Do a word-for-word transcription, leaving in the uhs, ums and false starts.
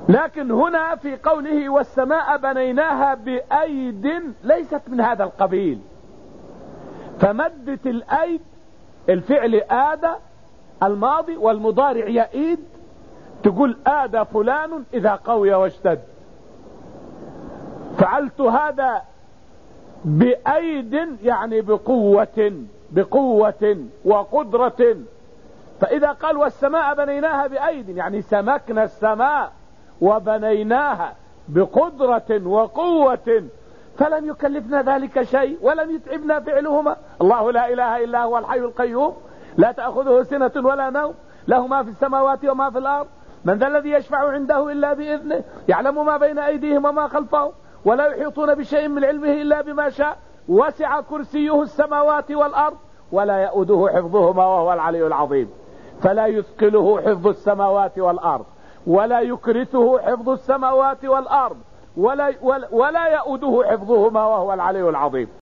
لكن هنا في قوله والسماء بنيناها بأيد ليست من هذا القبيل. فمدت الأيد الفعل آد الماضي والمضارع يأيد، تقول آد فلان إذا قوي واشتد. فعلت هذا بأيد يعني بقوة بقوة وقدرة. فإذا قال والسماء بنيناها بأيد يعني سمكنا السماء وبنيناها بقدرة وقوة، فلم يكلفنا ذلك شيء ولم يتعبنا فعلهما. الله لا إله إلا هو الحي القيوم لا تأخذه سنة ولا نوم، له ما في السماوات وما في الأرض، من ذا الذي يشفع عنده إلا بإذنه، يعلم ما بين أيديهم وما خلفهم، ولا يحيطون بشيء من علمه إلا بما شاء، وسع كرسيه السماوات والأرض ولا يؤوده حفظهما وهو العلي العظيم. فلا يثقله حفظ السماوات والأرض ولا يكرثه حفظ السماوات والأرض ولا, ولا, ولا يؤوده حفظهما وهو العلي العظيم.